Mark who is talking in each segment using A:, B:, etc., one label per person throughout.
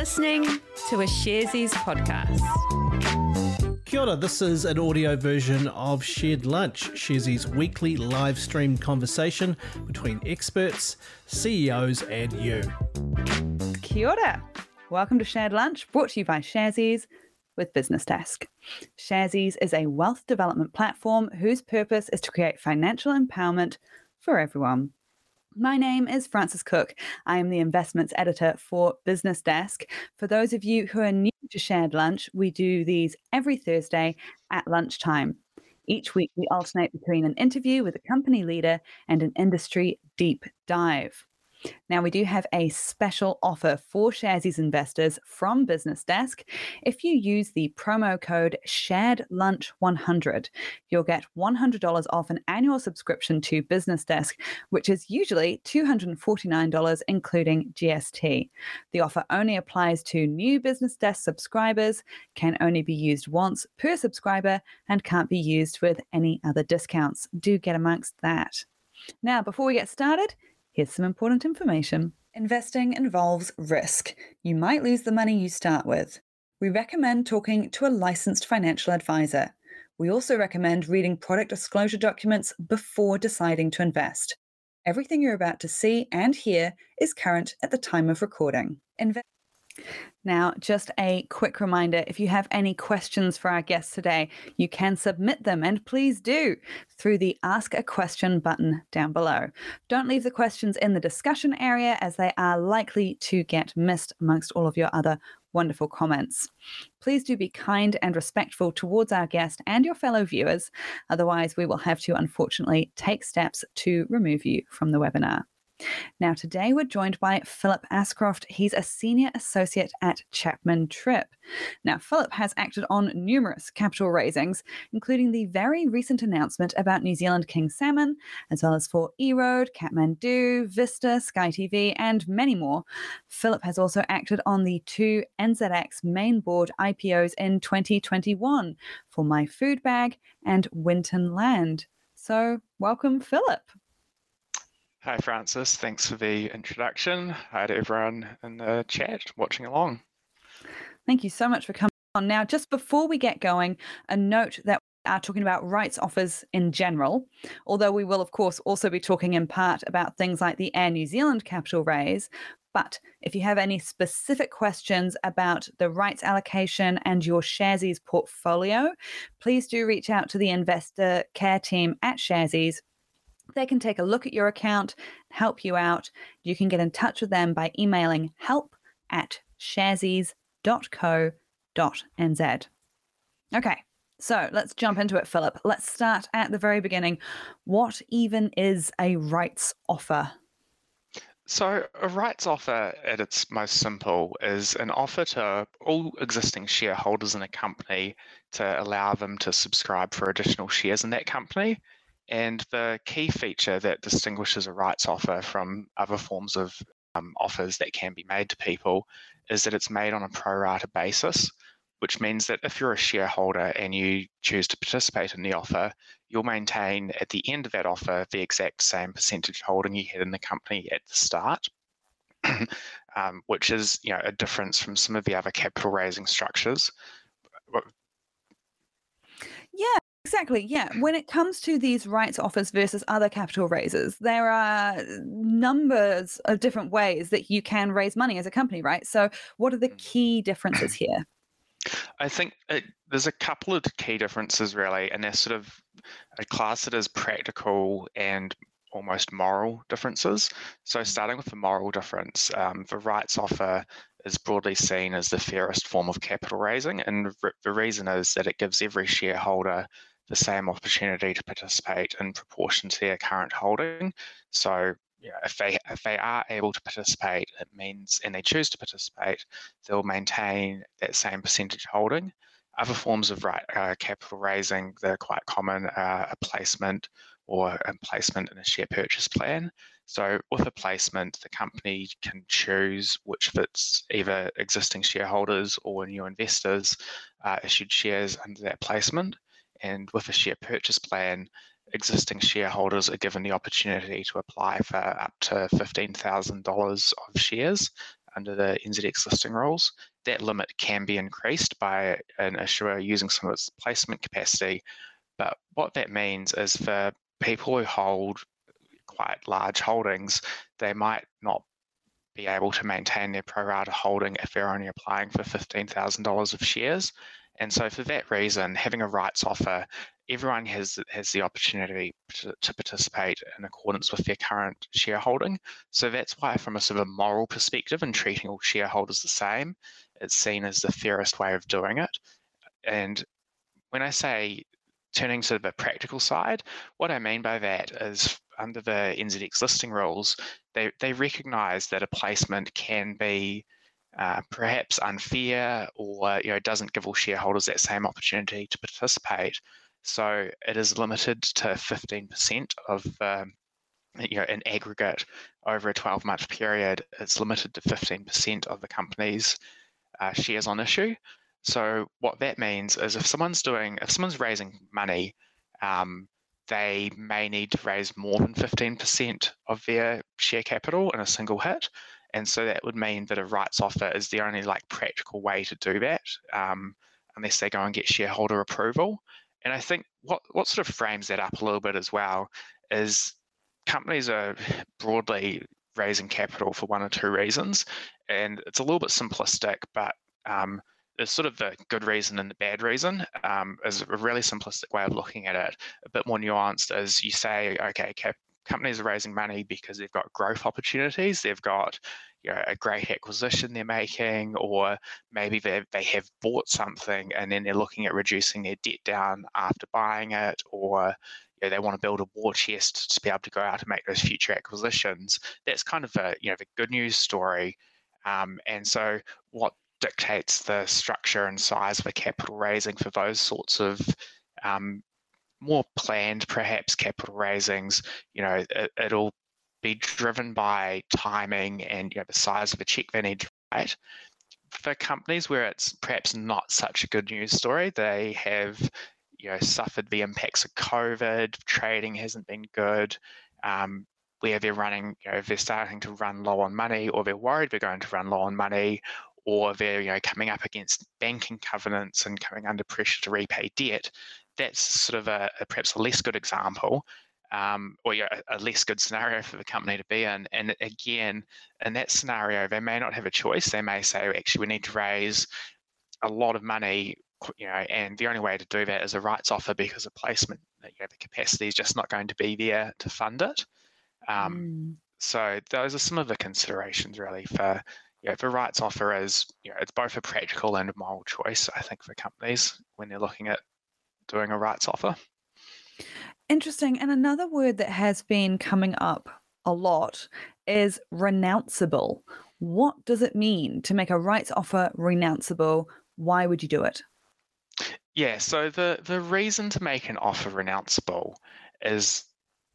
A: listening to a Sharesies podcast.
B: Kia ora, this is an audio version of Shared Lunch, Sharesies' weekly live stream conversation between experts, CEOs and you.
C: Kia ora. Welcome to Shared Lunch, brought to you by Sharesies with Business Desk. Sharesies is a wealth development platform whose purpose is to create financial empowerment for everyone. My name is Frances Cook. I am the investments editor for Business Desk. For those of you who are new to Shared Lunch, we do these every Thursday at lunchtime. Each week, we alternate between an interview with a company leader and an industry deep dive. Now, we do have a special offer for Sharesies investors from Business Desk. If you use the promo code SharedLunch100, you'll get $100 off an annual subscription to Business Desk, which is usually $249, including GST. The offer only applies to new Business Desk subscribers, can only be used once per subscriber, and can't be used with any other discounts. Do get amongst that. Now, before we get started, here's some important information. Investing involves risk. You might lose the money you start with. We recommend talking to a licensed financial advisor. We also recommend reading product disclosure documents before deciding to invest. Everything you're about to see and hear is current at the time of recording. Now, just a quick reminder, if you have any questions for our guests today, you can submit them, and please do, through the Ask a Question button down below. Don't leave the questions in the discussion area, as they are likely to get missed amongst all of your other wonderful comments. Please do be kind and respectful towards our guest and your fellow viewers. Otherwise, we will have to, unfortunately, take steps to remove you from the webinar. Now, today we're joined by Philip Ascroft. He's a senior associate at Chapman Tripp. Now, Philip has acted on numerous capital raisings, including the very recent announcement about New Zealand King Salmon, as well as for eRoad, Kathmandu, Vista, Sky TV, and many more. Philip has also acted on the two NZX main board IPOs in 2021 for My Food Bag and Winton Land. So, welcome, Philip.
D: Hi, Francis. Thanks for the introduction. Hi to everyone in the chat watching along.
C: Thank you so much for coming on. Now, just before we get going, a note that we are talking about rights offers in general, although we will, of course, also be talking in part about things like the Air New Zealand capital raise. But if you have any specific questions about the rights allocation and your Sharesies portfolio, please do reach out to the investor care team at Sharesies. They can take a look at your account, help you out. You can get in touch with them by emailing help@sharesies.co.nz. Okay, so let's jump into it, Philip. Let's start at the very beginning. What even is a rights offer?
D: So a rights offer at its most simple is an offer to all existing shareholders in a company to allow them to subscribe for additional shares in that company. And the key feature that distinguishes a rights offer from other forms of offers that can be made to people is that it's made on a pro rata basis, which means that if you're a shareholder and you choose to participate in the offer, you'll maintain at the end of that offer the exact same percentage holding you had in the company at the start, which is a difference from some of the other capital raising structures.
C: Yeah. Exactly. Yeah. When it comes to these rights offers versus other capital raises, there are numbers of different ways that you can raise money as a company, right? So what are the key differences here?
D: I think there's a couple of key differences, really, and they're sort of a class that is practical and almost moral differences. So starting with the moral difference, the rights offer is broadly seen as the fairest form of capital raising, and the reason is that it gives every shareholder the same opportunity to participate in proportion to their current holding. So if they are able to participate, it means, and they choose to participate, they'll maintain that same percentage holding. Other forms of capital raising that are quite common are a placement or a placement in a share purchase plan. So with a placement, the company can choose which of its either existing shareholders or new investors issued shares under that placement. And with a share purchase plan, existing shareholders are given the opportunity to apply for up to $15,000 of shares under the NZX listing rules. That limit can be increased by an issuer using some of its placement capacity. But what that means is for people who hold quite large holdings, they might not be able to maintain their pro rata holding if they're only applying for $15,000 of shares. And so for that reason, having a rights offer, everyone has the opportunity to participate in accordance with their current shareholding. So that's why, from a sort of a moral perspective and treating all shareholders the same, it's seen as the fairest way of doing it. And when I say turning sort of a practical side, what I mean by that is under the NZX listing rules, they recognise that a placement can be perhaps unfair, or doesn't give all shareholders that same opportunity to participate. So it is limited to 15% of in aggregate over a 12-month period. It's limited to 15% of the company's shares on issue. So what that means is if someone's raising money, they may need to raise more than 15% of their share capital in a single hit. And so that would mean that a rights offer is the only practical way to do that, unless they go and get shareholder approval. And I think what sort of frames that up a little bit as well is companies are broadly raising capital for one or two reasons. And it's a little bit simplistic, but there's sort of the good reason and the bad reason is a really simplistic way of looking at it. A bit more nuanced is you say, okay, companies are raising money because they've got growth opportunities. They've got a great acquisition they're making, or maybe they have bought something and then they're looking at reducing their debt down after buying it, or they want to build a war chest to be able to go out and make those future acquisitions. That's kind of the good news story. And so what dictates the structure and size of a capital raising for those sorts of more planned, perhaps, capital raisings, it'll be driven by timing and the size of a check they need to write. For companies where it's perhaps not such a good news story, they have suffered the impacts of COVID, trading hasn't been good, where they're running, they're starting to run low on money, or they're worried they're going to run low on money, or they're coming up against banking covenants and coming under pressure to repay debt. That's sort of perhaps a less good example, or a less good scenario for the company to be in. And again, in that scenario, they may not have a choice. They may say, actually, we need to raise a lot of money, and the only way to do that is a rights offer, because a placement, the capacity is just not going to be there to fund it. So those are some of the considerations really for the rights offer. Is it's both a practical and a moral choice, I think, for companies when they're looking at doing a rights offer.
C: Interesting. And another word that has been coming up a lot is renounceable. What does it mean to make a rights offer renounceable? Why would you do it?
D: Yeah, so the reason to make an offer renounceable is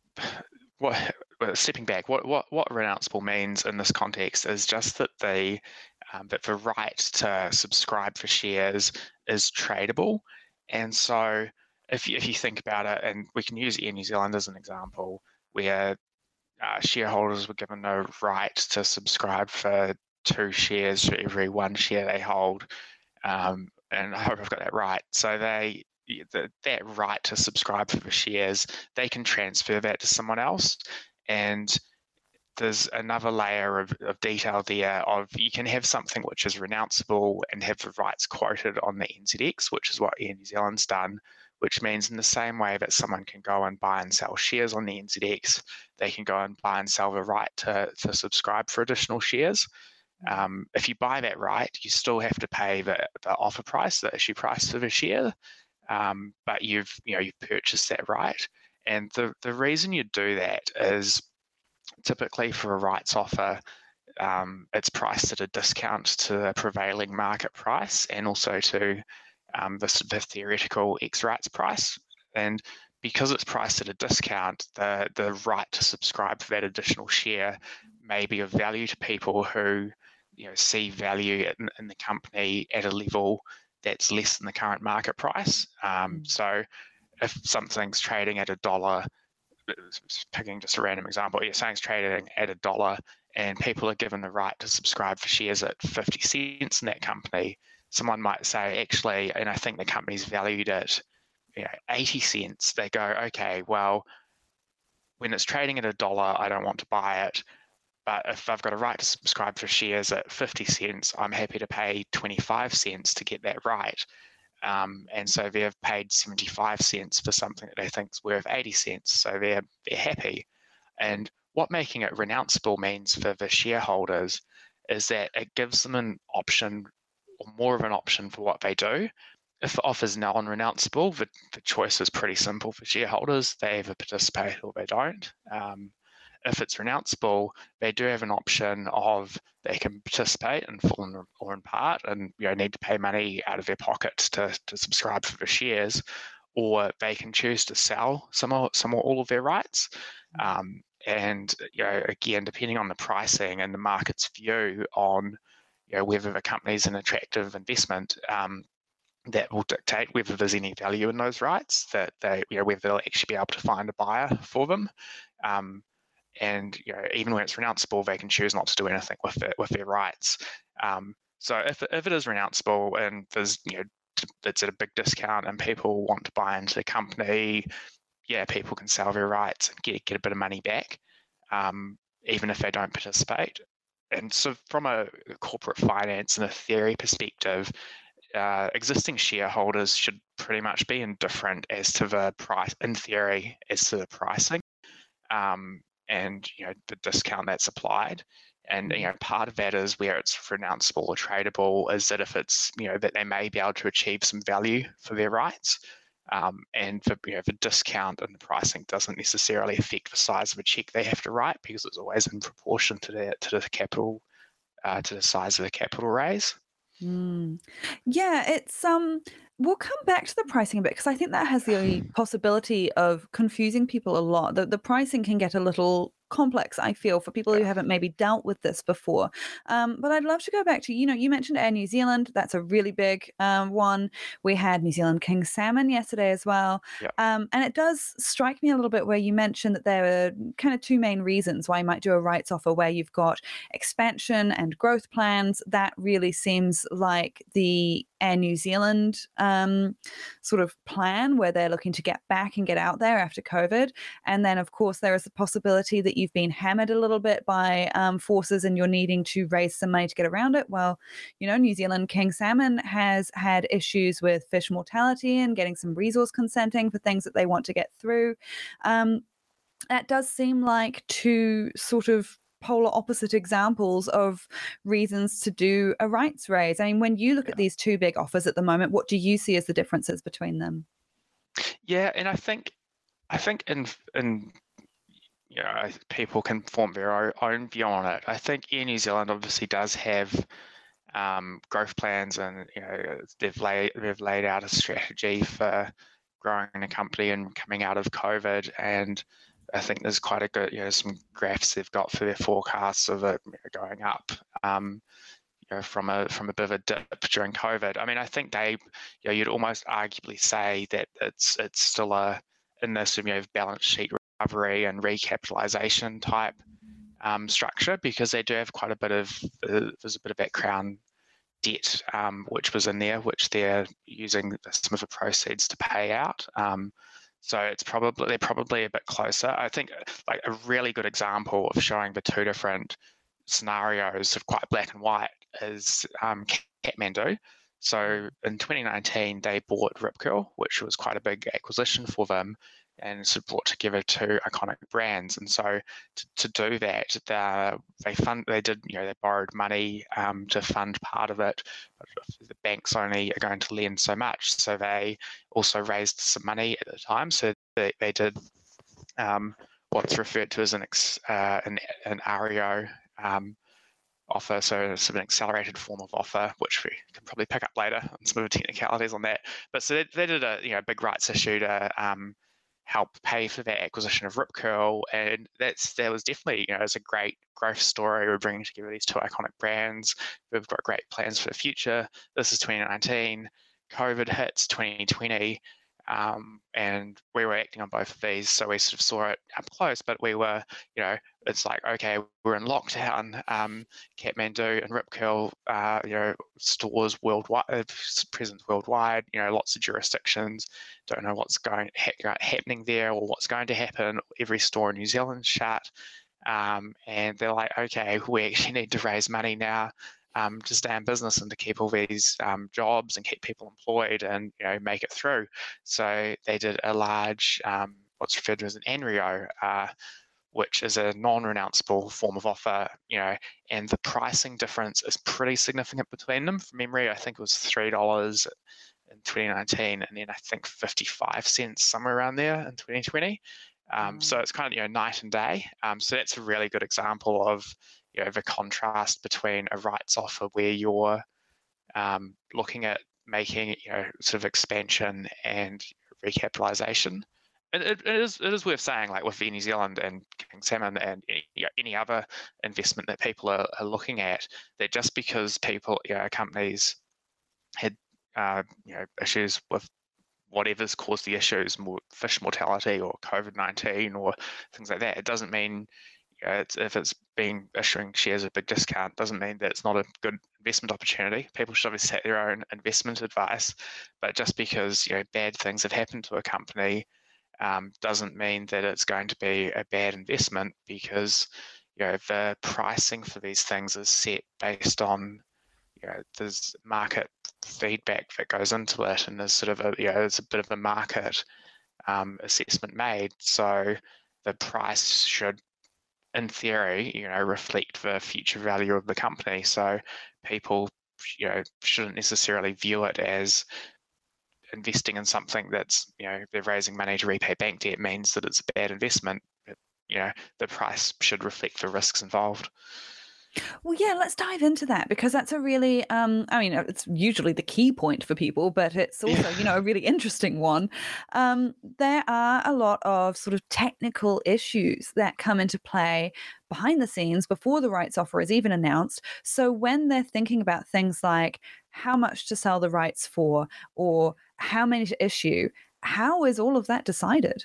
D: stepping back, what renounceable means in this context is just that the right to subscribe for shares is tradable. And so if you think about it, and we can use Air New Zealand as an example, where shareholders were given no right to subscribe for 2 shares for every 1 share they hold. And I hope I've got that right. So that right to subscribe for shares, they can transfer that to someone else. And there's another layer of detail there of you can have something which is renounceable and have the rights quoted on the NZX, which is what Air New Zealand's done, which means in the same way that someone can go and buy and sell shares on the NZX, they can go and buy and sell the right to subscribe for additional shares. If you buy that right, you still have to pay the offer price, the issue price for the share, but you've purchased that right. And the reason you do that is typically for a rights offer, it's priced at a discount to the prevailing market price and also to the theoretical ex-rights price. And because it's priced at a discount, the right to subscribe for that additional share may be of value to people who see value in the company at a level that's less than the current market price. So if something's trading at $1, picking just a random example, saying it's trading at $1 and people are given the right to subscribe for shares at 50 cents in that company, someone might say, actually, and I think the company's valued at 80 cents. They go, okay, well, when it's trading at $1, I don't want to buy it. But if I've got a right to subscribe for shares at 50 cents, I'm happy to pay 25 cents to get that right. And so they've paid 75 cents for something that they think is worth 80 cents. So they're happy. And what making it renounceable means for the shareholders is that it gives them an option, or more of an option, for what they do. If the offer is non-renounceable, the choice is pretty simple for shareholders. They either participate or they don't. If it's renounceable, they do have an option of they can participate in full or in part, and need to pay money out of their pockets to subscribe for the shares, or they can choose to sell some or all of their rights. And again, depending on the pricing and the market's view on whether the company is an attractive investment, that will dictate whether there's any value in those rights, that whether they'll actually be able to find a buyer for them. And even when it's renounceable, they can choose not to do anything with their rights. So if it is renounceable and there's it's at a big discount and people want to buy into the company, people can sell their rights and get a bit of money back, even if they don't participate. And so from a corporate finance and a theory perspective, existing shareholders should pretty much be indifferent as to the price, in theory, as to the pricing. And the discount that's applied, and part of that is where it's renounceable or tradable is that if it's that they may be able to achieve some value for their rights, and the discount and the pricing doesn't necessarily affect the size of a check they have to write, because it's always in proportion to the capital, to the size of the capital raise.
C: Yeah, it's we'll come back to the pricing a bit, because I think that has the possibility of confusing people a lot. The pricing can get a little complex, I feel, for people who haven't maybe dealt with this before. But I'd love to go back to, you mentioned Air New Zealand. That's a really big one. We had New Zealand King Salmon yesterday as well. And it does strike me a little bit where you mentioned that there are kind of two main reasons why you might do a rights offer, where you've got expansion and growth plans. That really seems like the Air New Zealand sort of plan, where they're looking to get back and get out there after COVID. And then, of course, there is the possibility that you've been hammered a little bit by forces and you're needing to raise some money to get around it. Well, New Zealand King Salmon has had issues with fish mortality and getting some resource consenting for things that they want to get through. That does seem like two sort of polar opposite examples of reasons to do a rights raise. I mean, when you look at these two big offers at the moment, what do you see as the differences between them?
D: Yeah, and I think in people can form their own view on it. I think Air New Zealand obviously does have growth plans, and they've laid out a strategy for growing a company and coming out of COVID, and I think there's quite a good, some graphs they've got for their forecasts of it going up, from a bit of a dip during COVID. I mean, I think you'd almost arguably say that it's still in this balance sheet recovery and recapitalization type structure, because they do have quite a bit of there's a bit of that Crown debt which was in there, which they're using some of the proceeds to pay out. So they're probably a bit closer. I think like a really good example of showing the two different scenarios of quite black and white is Kathmandu. So in 2019, they bought Rip Curl, which was quite a big acquisition for them, and sort of brought together two iconic brands. And so to do that, they borrowed money to fund part of it, but the banks only are going to lend so much. So they also raised some money at the time. So they did what's referred to as an REO offer, so sort of an accelerated form of offer, which we can probably pick up later on some of the technicalities on that. But so they did a big rights issue to help pay for that acquisition of Rip Curl, and that was definitely as a great growth story. We're bringing together these two iconic brands. We've got great plans for the future. This is 2019. COVID hits 2020. and we were acting on both of these, so we sort of saw it up close. But we were, it's like, okay, we're in lockdown. Kathmandu and Rip Curl, stores worldwide, presence worldwide. Lots of jurisdictions. Don't know what's happening there or what's going to happen. Every store in New Zealand shut, and they're like, okay, we actually need to raise money now. To stay in business and to keep all these jobs and keep people employed and make it through. So they did a large, what's referred to as an ANREO, which is a non-renounceable form of offer, and the pricing difference is pretty significant between them. From memory, I think it was $3 in 2019, and then I think 55 cents somewhere around there in 2020. So it's kind of night and day. So that's a really good example of the contrast between a rights offer where you're looking at making sort of expansion and recapitalization. It is worth saying, like with Air New Zealand and King Salmon and any other investment that people are looking at, that just because companies had issues with whatever's caused the issues, more fish mortality or COVID-19 or things like that, it doesn't mean if it's being issuing shares at a big discount, doesn't mean that it's not a good investment opportunity. People should obviously take their own investment advice, but just because bad things have happened to a company doesn't mean that it's going to be a bad investment, because the pricing for these things is set based on there's market feedback that goes into it, and there's sort of there's a bit of a market assessment made. So the price should, in theory, reflect the future value of the company. So people, shouldn't necessarily view it as investing in something that's, they're raising money to repay bank debt means that it's a bad investment. But, the price should reflect the risks involved.
C: Well, yeah, let's dive into that, because that's a really, it's usually the key point for people, but it's also, a really interesting one. There are a lot of sort of technical issues that come into play behind the scenes before the rights offer is even announced. So when they're thinking about things like how much to sell the rights for or how many to issue, how is all of that decided?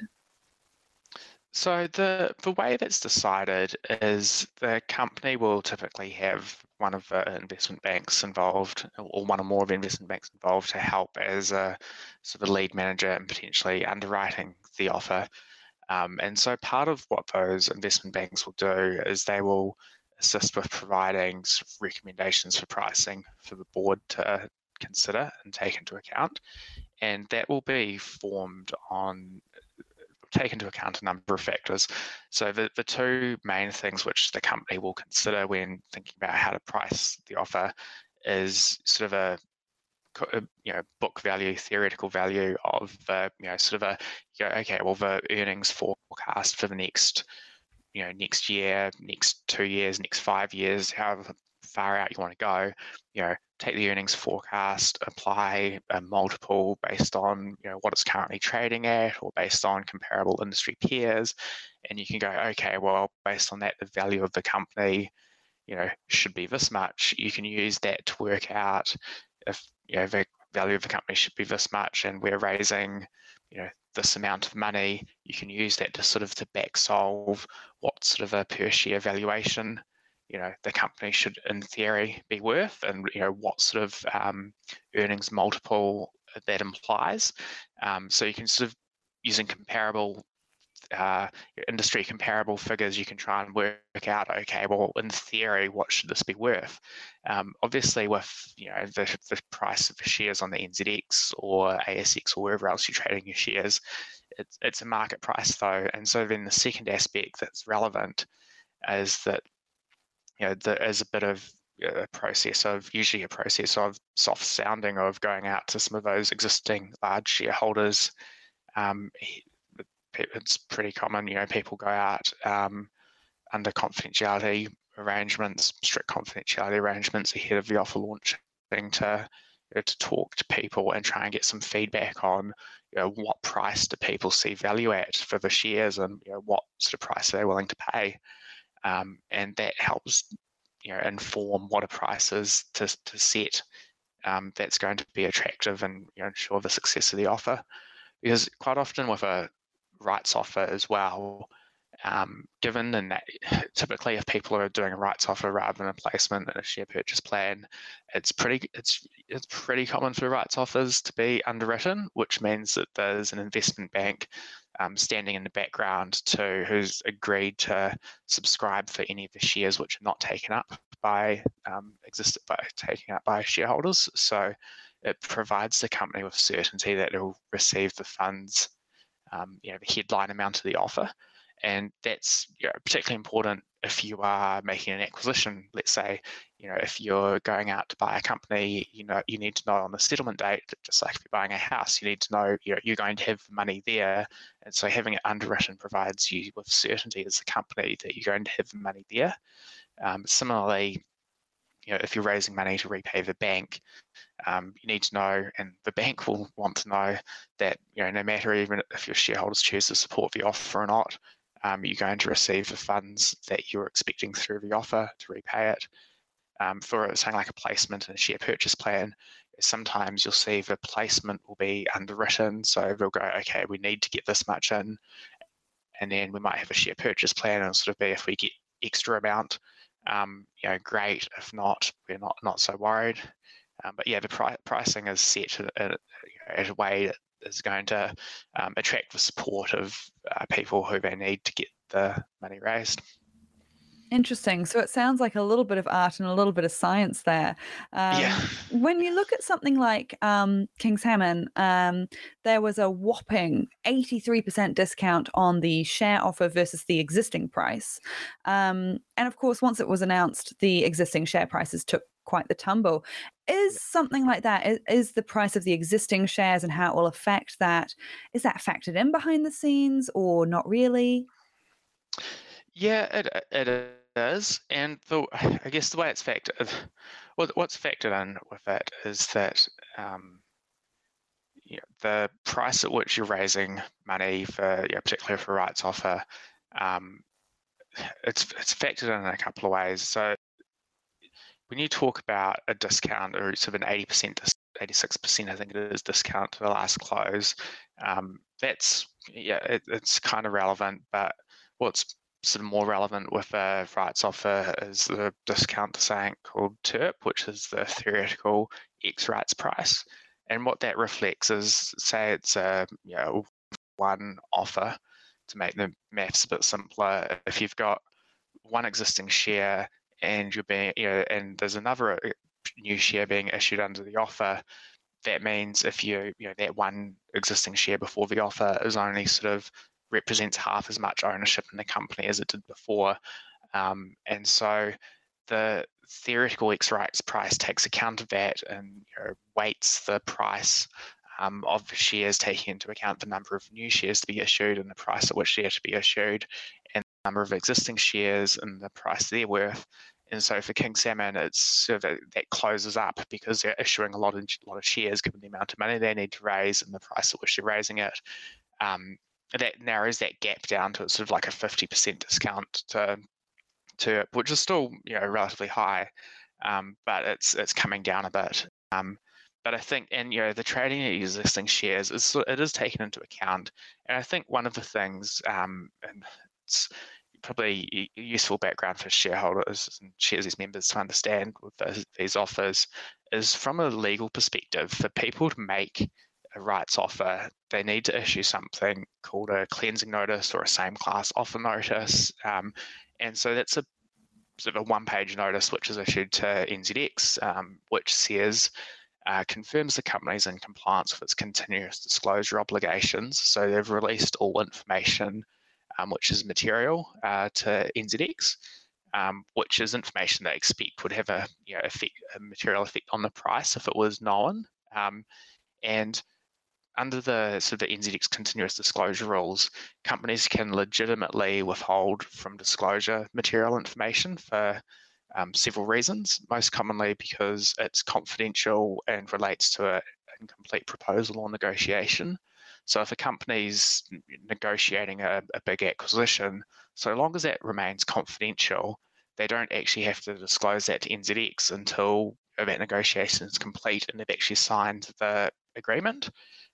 D: So the way that's decided is the company will typically have one of the investment banks involved, or one or more of the investment banks involved, to help as a sort of lead manager and potentially underwriting the offer. And so part of what those investment banks will do is they will assist with providing sort of recommendations for pricing for the board to consider and take into account. And that will be take into account a number of factors. So the two main things which the company will consider when thinking about how to price the offer is sort of a book value, theoretical value of the the earnings forecast for the next next year, next 2 years, next 5 years, however far out you want to go. Take the earnings forecast, apply a multiple based on what it's currently trading at, or based on comparable industry peers, and you can go, okay, well, based on that, the value of the company should be this much. You can use that to work out if the value of the company should be this much, and we're raising this amount of money. You can use that to back solve what sort of a per share valuation the company should, in theory, be worth, and what sort of earnings multiple that implies. So you can using comparable industry comparable figures, you can try and work out, okay, well, in theory, what should this be worth? Obviously, with the price of the shares on the NZX or ASX or wherever else you're trading your shares, it's a market price though. And so then the second aspect that's relevant is that there is a bit of usually a process of soft sounding, of going out to some of those existing large shareholders. It's pretty common, people go out under confidentiality arrangements, strict confidentiality arrangements ahead of the offer launching to talk to people and try and get some feedback on what price do people see value at for the shares, and what sort of price are they willing to pay. And that helps inform what a price is to set that's going to be attractive and ensure the success of the offer. because quite often with a rights offer as well, given that typically if people are doing a rights offer rather than a placement and a share purchase plan, it's pretty common for rights offers to be underwritten, which means that there's an investment bank standing in the background who's agreed to subscribe for any of the shares which are not taken up by shareholders. So it provides the company with certainty that it will receive the funds, the headline amount of the offer. And that's particularly important if you are making an acquisition. Let's say, if you're going out to buy a company, you need to know on the settlement date, just like if you're buying a house, you need to know you're going to have money there. And so having it underwritten provides you with certainty as a company that you're going to have money there. Similarly, if you're raising money to repay the bank, you need to know, and the bank will want to know that, no matter even if your shareholders choose to support the offer or not, you're going to receive the funds that you're expecting through the offer to repay it. For something like a placement and a share purchase plan, sometimes you'll see the placement will be underwritten. So they'll go, okay, we need to get this much in. And then we might have a share purchase plan and sort of be, if we get extra amount, great. If not, we're not so worried. But yeah, the pricing is set in a way that is going to attract the support of people who they need to get the money raised.
C: Interesting. So it sounds like a little bit of art and a little bit of science there. When you look at something like King's Salmon, there was a whopping 83% discount on the share offer versus the existing price. And of course, once it was announced, the existing share prices took quite the tumble. Is something like that, is the price of the existing shares and how it will affect that, is that factored in behind the scenes or not really?
D: Yeah, it is. And I guess the way it's factored, what's factored in with it is that the price at which you're raising money for, particularly for rights offer, it's factored in a couple of ways. So when you talk about a discount or sort of an 80%, 86%, I think it is, discount to the last close, it's kind of relevant. But what's sort of more relevant with a rights offer is the discount to something called TERP, which is the theoretical ex-rights price. And what that reflects is, say it's a one offer, to make the maths a bit simpler. If you've got one existing share and and there's another new share being issued under the offer, that means if that one existing share before the offer is only sort of represents half as much ownership in the company as it did before. And so the theoretical ex-rights price takes account of that and weights the price of the shares, taking into account the number of new shares to be issued and the price at which they're to be issued, and the number of existing shares and the price they're worth. And so for King Salmon, it's sort of that closes up because they're issuing a lot of shares given the amount of money they need to raise and the price at which they're raising it. That narrows that gap down to sort of like a 50% discount to which is still relatively high, but it's coming down a bit. But I think, and the trading of existing shares it is taken into account. And I think one of the things, and it's probably a useful background for shareholders and Sharesies members to understand with these offers, is from a legal perspective, for people to make a rights offer, they need to issue something called a cleansing notice or a same class offer notice. And so that's a sort of a one-page notice which is issued to NZX, which says, confirms the company's in compliance with its continuous disclosure obligations. So they've released all information which is material to NZX, which is information they expect would have a material effect on the price if it was known. And under the sort of the NZX continuous disclosure rules, companies can legitimately withhold from disclosure material information for several reasons, most commonly because it's confidential and relates to an incomplete proposal or negotiation. So if a company's negotiating a big acquisition, so long as that remains confidential, they don't actually have to disclose that to NZX until that negotiation is complete and they've actually signed the agreement.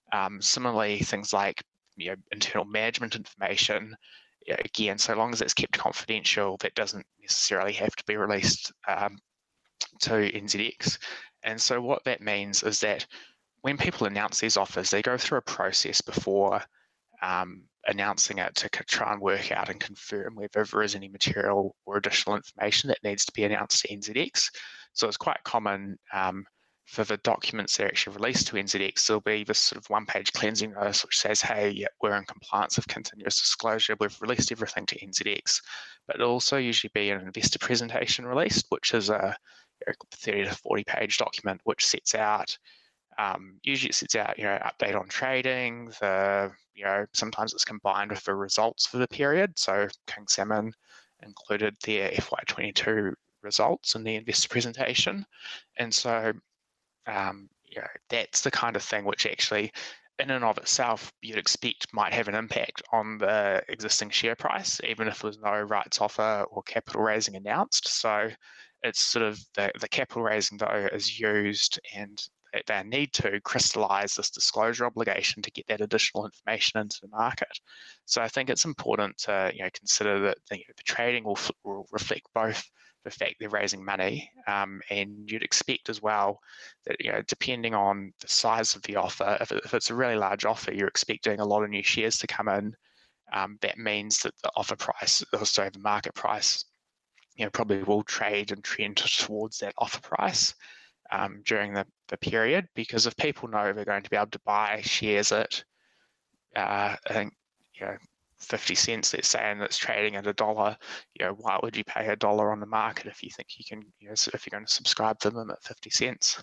D: Similarly, things like internal management information, again, so long as it's kept confidential, that doesn't necessarily have to be released to NZX. And so what that means is that when people announce these offers, they go through a process before announcing it to try and work out and confirm whether there is any material or additional information that needs to be announced to NZX. So it's quite common for the documents that are actually released to NZX, there'll be this sort of one-page cleansing notice which says, hey, yeah, we're in compliance with continuous disclosure, we've released everything to NZX. But it'll also usually be an investor presentation released, which is a 30 to 40 page document which sets out usually it sets out, update on trading, sometimes it's combined with the results for the period. So King Salmon included their FY22 results in the investor presentation. And so, that's the kind of thing which actually, in and of itself, you'd expect might have an impact on the existing share price, even if there was no rights offer or capital raising announced. So it's sort of the capital raising, though, is used and they need to crystallize this disclosure obligation to get that additional information into the market. So I think it's important to consider that the trading will reflect both the fact they're raising money, and you'd expect as well that depending on the size of the offer, if it's a really large offer, you're expecting a lot of new shares to come in. That means that the offer price, also the market price, probably will trade and trend towards that offer price during the period, because if people know they're going to be able to buy shares at I think 50 cents, let's say, and it's trading at $1, why would you pay $1 on the market if you think you can, if you're going to subscribe to them at 50 cents?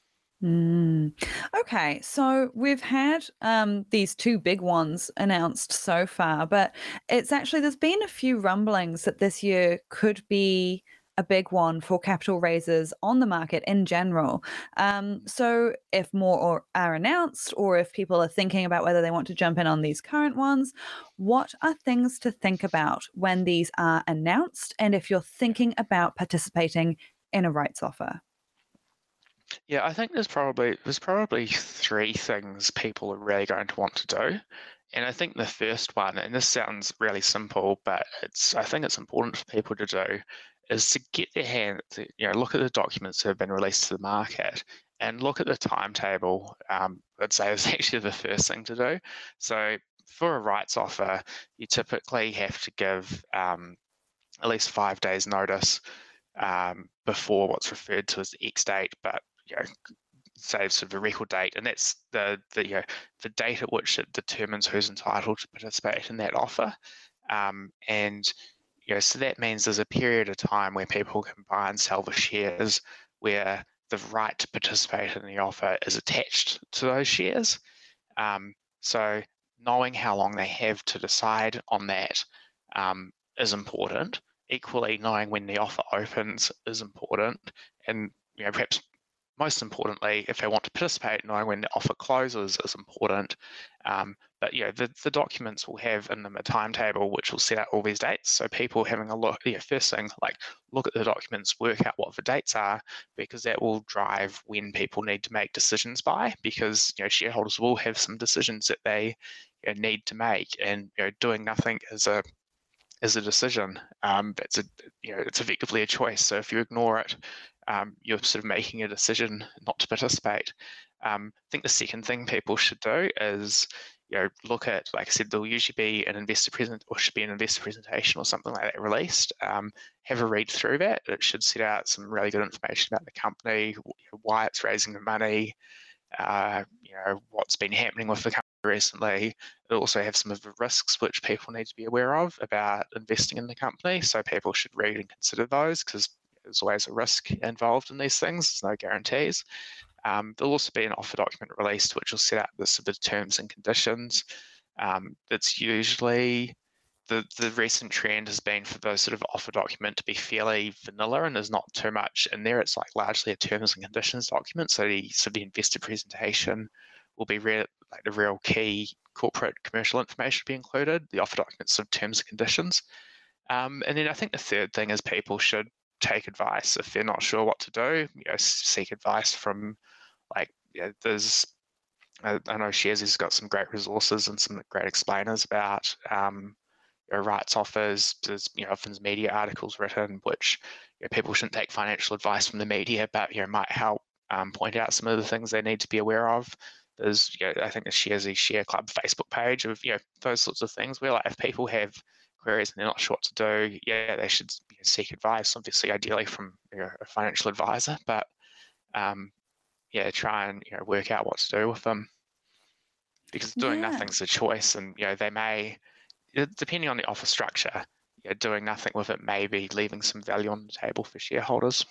C: Okay, so we've had these two big ones announced so far, but there's been a few rumblings that this year could be a big one for capital raises on the market in general. So if more are announced, or if people are thinking about whether they want to jump in on these current ones, what are things to think about when these are announced, and if you're thinking about participating in a rights offer?
D: Yeah, I think there's probably three things people are really going to want to do. And I think the first one, and this sounds really simple, but I think it's important for people to do, is to get their hand, look at the documents that have been released to the market and look at the timetable. I'd say is actually the first thing to do. So for a rights offer, you typically have to give at least 5 days notice before what's referred to as the X date, but say sort of a record date, and that's the date at which it determines who's entitled to participate in that offer. And so that means there's a period of time where people can buy and sell the shares where the right to participate in the offer is attached to those shares. So knowing how long they have to decide on that is important. Equally, knowing when the offer opens is important, and perhaps most importantly, if they want to participate, knowing when the offer closes is important. But the documents will have in them a timetable which will set out all these dates. So people having a look, first thing, look at the documents, work out what the dates are, because that will drive when people need to make decisions by. Because shareholders will have some decisions that they need to make, and doing nothing is a decision. It's effectively a choice. So if you ignore it, you're sort of making a decision not to participate. I think the second thing people should do is look at, like I said, there'll usually be an investor presentation or something like that released. Have a read through that. It should set out some really good information about the company, why it's raising the money, what's been happening with the company recently. It'll also have some of the risks which people need to be aware of about investing in the company. So people should read and consider those, because there's always a risk involved in these things. There's no guarantees. There'll also be an offer document released which will set out the sort of terms and conditions. That's usually the recent trend has been for those sort of offer document to be fairly vanilla, and there's not too much in there. It's largely a terms and conditions document. So the investor presentation will be the real key corporate commercial information to be included. The offer documents of terms and conditions. And then I think the third thing is people should take advice if they're not sure what to do. Seek advice from there's I know Sharesies has got some great resources and some great explainers about rights offers. There's often media articles written which people shouldn't take financial advice from the media, but might help point out some of the things they need to be aware of. There's I think the Sharesies Share Club Facebook page of those sorts of things where if people have queries and they're not sure what to do, they should seek advice, obviously ideally from a financial advisor, but try and work out what to do with them, because doing nothing's a choice, and they may, depending on the offer structure, doing nothing with it may be leaving some value on the table for shareholders.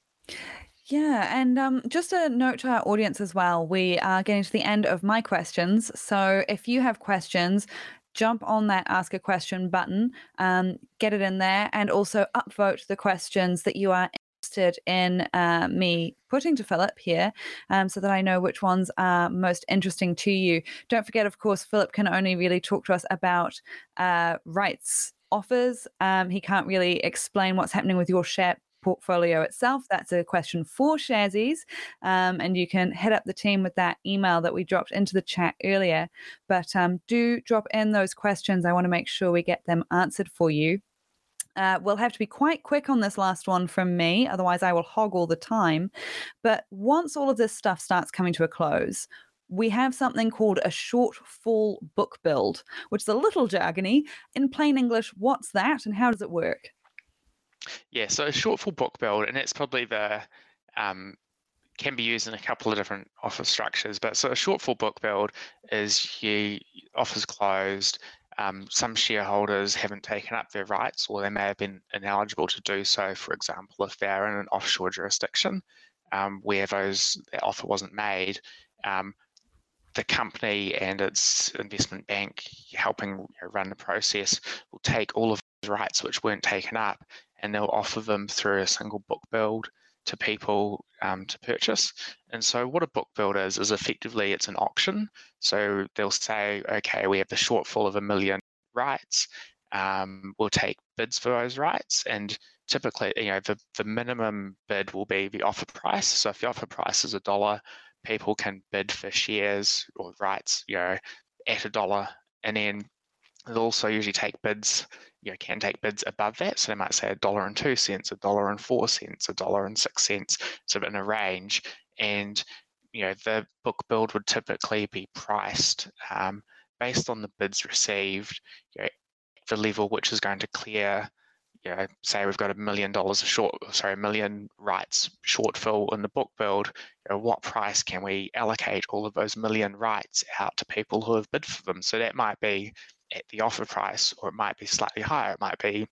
C: Yeah, and just a note to our audience as well, we are getting to the end of my questions. So if you have questions, jump on that Ask a Question button, get it in there, and also upvote the questions that you are interested in me putting to Philip here, so that I know which ones are most interesting to you. Don't forget, of course, Philip can only really talk to us about rights offers. He can't really explain what's happening with your share portfolio itself. That's a question for Sharesies, and you can hit up the team with that email that we dropped into the chat earlier. But do drop in those questions. I want to make sure we get them answered for you. We'll have to be quite quick on this last one from me, otherwise I will hog all the time. But once all of this stuff starts coming to a close, we have something called a shortfall book build, which is a little jargony. In plain English, what's that and how does it work?
D: Yeah, so a shortfall book build, and it's probably can be used in a couple of different offer structures. But so a shortfall book build is offers closed. Some shareholders haven't taken up their rights, or they may have been ineligible to do so. For example, if they're in an offshore jurisdiction where that offer wasn't made, the company and its investment bank helping run the process will take all of those rights which weren't taken up, and they'll offer them through a single book build to people to purchase. And so what a book build is effectively it's an auction. So they'll say, okay, we have the shortfall of 1 million rights. We'll take bids for those rights, and typically, the minimum bid will be the offer price. So if the offer price is $1, people can bid for shares or rights, at $1, and then they'll also usually take bids, can take bids above that. So they might say $1.02, $1.04, $1.06, so in a range. And, the book build would typically be priced based on the bids received, the level which is going to clear, say we've got $1 million $1 million rights shortfall in the book build, what price can we allocate all of those million rights out to people who have bid for them? So that might be at the offer price, or it might be slightly higher. It might be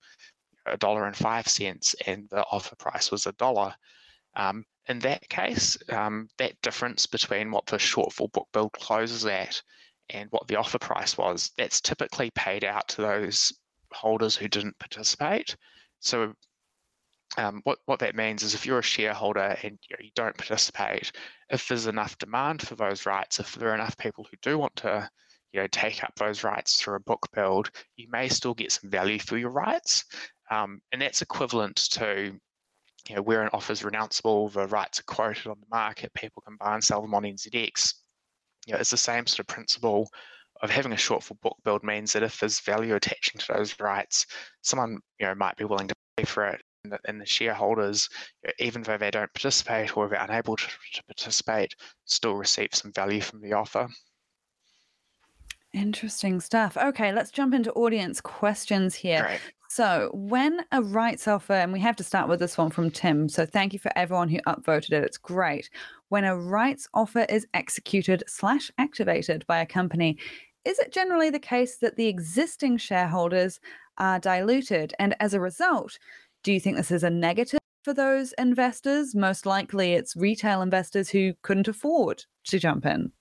D: $1.05 and the offer price was $1. In that case, that difference between what the shortfall book build closes at and what the offer price was, that's typically paid out to those holders who didn't participate. So what that means is if you're a shareholder and you don't participate, if there's enough demand for those rights, if there are enough people who do want to take up those rights through a book build, you may still get some value for your rights. And that's equivalent to where an offer is renounceable, the rights are quoted on the market, people can buy and sell them on NZX. It's the same sort of principle of having a shortfall book build. Means that if there's value attaching to those rights, someone might be willing to pay for it, and the shareholders, even though they don't participate or they're unable to participate, still receive some value from the offer.
C: Interesting stuff. Okay, let's jump into audience questions here.
D: Great.
C: So when a rights offer, and we have to start with this one from Tim, so thank you for everyone who upvoted it. It's great. When a rights offer is executed/activated by a company, is it generally the case that the existing shareholders are diluted? And as a result, do you think this is a negative for those investors? Most likely it's retail investors who couldn't afford to jump in.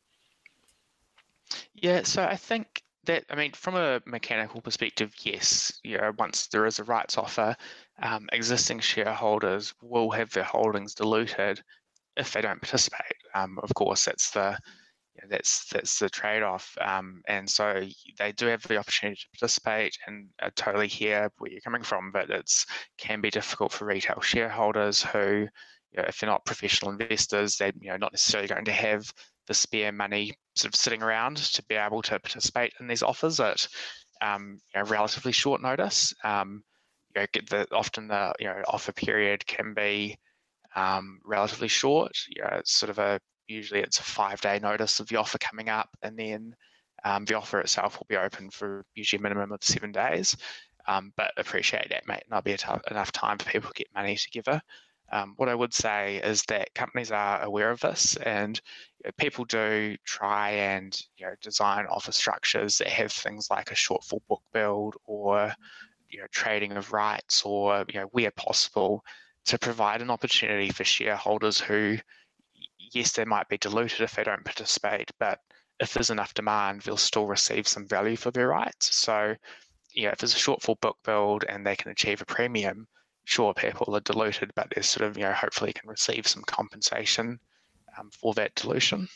D: Yeah, so I think that, from a mechanical perspective, yes, once there is a rights offer, existing shareholders will have their holdings diluted if they don't participate. Of course, that's the trade-off, and so they do have the opportunity to participate. And I totally hear where you're coming from, but it can be difficult for retail shareholders who, if they're not professional investors, they're not necessarily going to have the spare money sort of sitting around to be able to participate in these offers at relatively short notice. Often the offer period can be relatively short. It's sort of usually it's a 5-day notice of the offer coming up, and then the offer itself will be open for usually a minimum of 7 days. But appreciate that might not be enough time for people to get money together. What I would say is that companies are aware of this, and people do try and design offer structures that have things like a shortfall book build or trading of rights, or where possible, to provide an opportunity for shareholders who, yes, they might be diluted if they don't participate, but if there's enough demand, they'll still receive some value for their rights. So, if there's a shortfall book build and they can achieve a premium, sure, people are diluted, but they sort of, hopefully can receive some compensation for that dilution.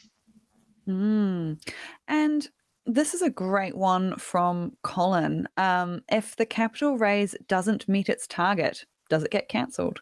C: And this is a great one from Colin. If the capital raise doesn't meet its target, does it get cancelled?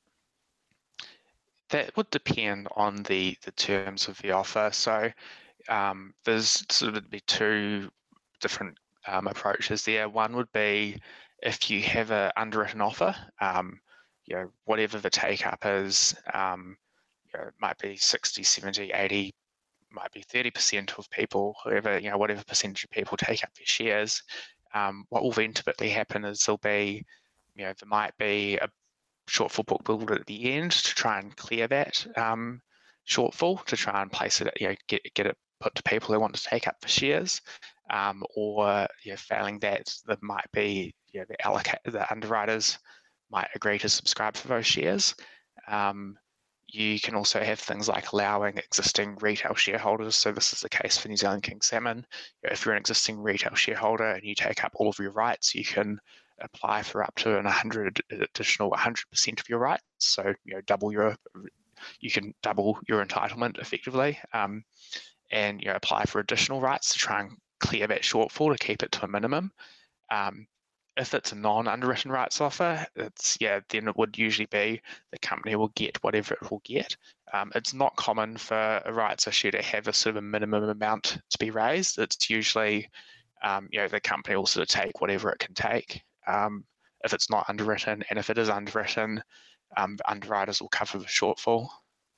D: That would depend on the terms of the offer. So there's sort of be two different approaches there. One would be if you have an underwritten offer, whatever the take up is, it might be 60, 70, 80, might be 30% of people, whatever percentage of people take up their shares. What will then typically happen is there might be a shortfall book build at the end to try and clear that shortfall, to try and place it, get it put to people who want to take up the shares, or failing that, there might be the underwriters might agree to subscribe for those shares. You can also have things like allowing existing retail shareholders. So this is the case for New Zealand King Salmon. If you're an existing retail shareholder and you take up all of your rights, you can apply for up to additional 100% of your rights. So you can double your entitlement effectively, and apply for additional rights to try and clear that shortfall to keep it to a minimum. If it's a non-underwritten rights offer, then it would usually be the company will get whatever it will get. It's not common for a rights issue to have a sort of a minimum amount to be raised. It's usually, the company will sort of take whatever it can take if it's not underwritten, and if it is underwritten, the underwriters will cover the shortfall.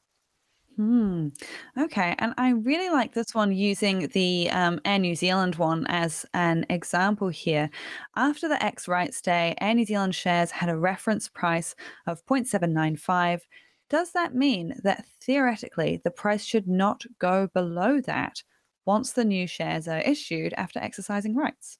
C: Okay, and I really like this one, using the Air New Zealand one as an example here. After the X rights day, Air New Zealand shares had a reference price of 0.795. Does that mean that theoretically the price should not go below that once the new shares are issued after exercising rights?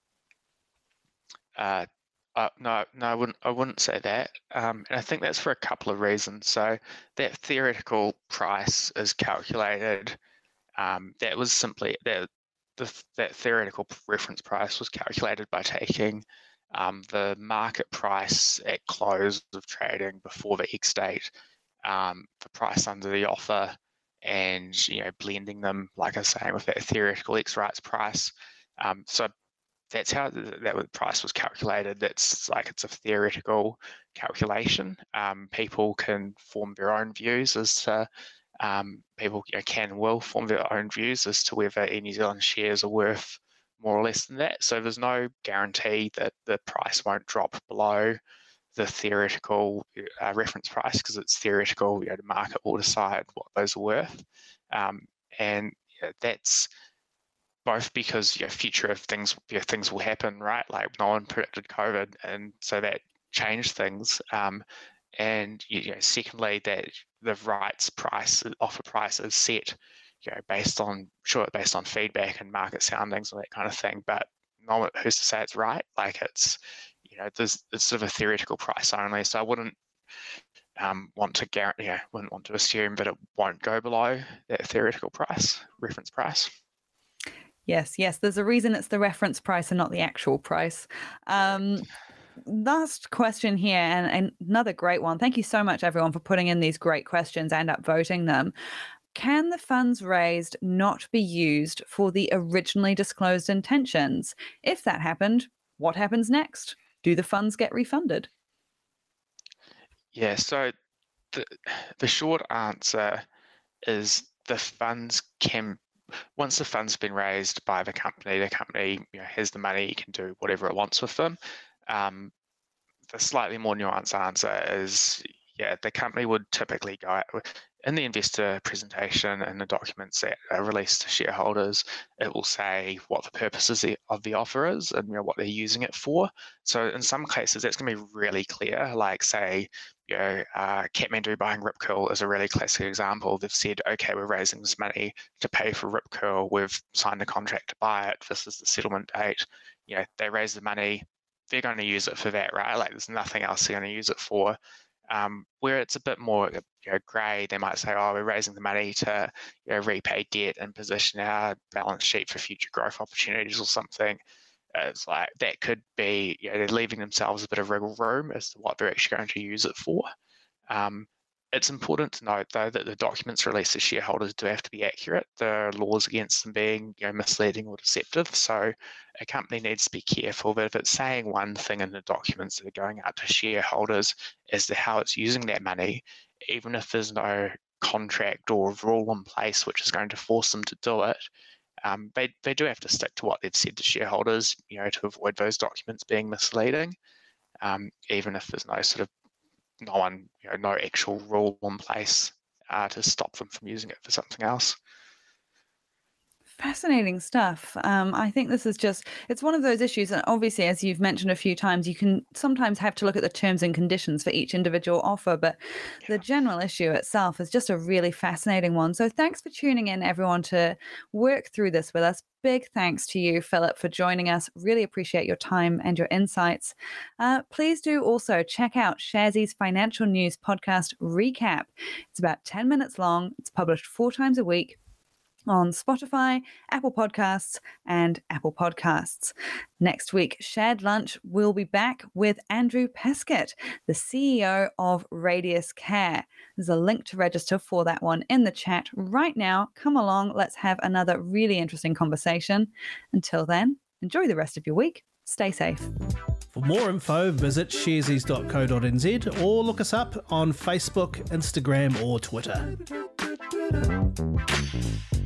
D: No, I wouldn't say that. And I think that's for a couple of reasons. So that theoretical price is calculated. That was simply that theoretical reference price was calculated by taking the market price at close of trading before the X date, the price under the offer, and blending them, like I was saying, with that theoretical X rights price. So that's how that price was calculated. It's a theoretical calculation. People can form their own views as to people will form their own views as to whether Air New Zealand shares are worth more or less than that. So there's no guarantee that the price won't drop below the theoretical reference price, because it's theoretical. The market will decide what those are worth, and that's both because future of things will happen, right? Like no one predicted COVID, and so that changed things. And secondly, that the rights price, offer price, is set, based on feedback and market soundings and that kind of thing. But no one who's to say it's right. Like it's it's sort of a theoretical price only. So I wouldn't want to guarantee, wouldn't want to assume that it won't go below that theoretical price, reference price.
C: Yes. There's a reason it's the reference price and not the actual price. Last question here, and another great one. Thank you so much, everyone, for putting in these great questions and upvoting them. Can the funds raised not be used for the originally disclosed intentions? If that happened, what happens next? Do the funds get refunded? Yeah,
D: so the short answer is the funds can, once the funds have been raised by the company has the money, it can do whatever it wants with them. The slightly more nuanced answer is, the company would typically go out in the investor presentation and the documents that are released to shareholders. It will say what the purposes of the offer is and what they're using it for. So in some cases, that's going to be really clear. Like say, Kathmandu buying Rip Curl is a really classic example. They've said, okay, we're raising this money to pay for Rip Curl. We've signed a contract to buy it. This is the settlement date. They raise the money. They're going to use it for that, right? Like there's nothing else they're going to use it for. Where it's a bit more grey, they might say, oh, we're raising the money to repay debt and position our balance sheet for future growth opportunities or something. It's like that could be, they're leaving themselves a bit of wiggle room as to what they're actually going to use it for. It's important to note, though, that the documents released to shareholders do have to be accurate. There are laws against them being misleading or deceptive. So a company needs to be careful that if it's saying one thing in the documents that are going out to shareholders as to how it's using that money, even if there's no contract or rule in place which is going to force them to do it, they do have to stick to what they've said to shareholders, to avoid those documents being misleading, even if there's no actual rule in place to stop them from using it for something else.
C: Fascinating stuff. I think this is it's one of those issues, and obviously, as you've mentioned a few times, you can sometimes have to look at the terms and conditions for each individual offer, but the general issue itself is just a really fascinating one. So thanks for tuning in, everyone, to work through this with us. Big thanks to you, Philip, for joining us. Really appreciate your time and your insights. Please do also check out Shazzy's Financial News podcast Recap. It's about 10 minutes long. It's published 4 times a week on Spotify, Apple Podcasts, and Apple Podcasts. Next week, Shared Lunch will be back with Andrew Peskett, the CEO of Radius Care. There's a link to register for that one in the chat right now. Come along, let's have another really interesting conversation. Until then, enjoy the rest of your week. Stay safe.
B: For more info, visit sharesies.co.nz or look us up on Facebook, Instagram, or Twitter.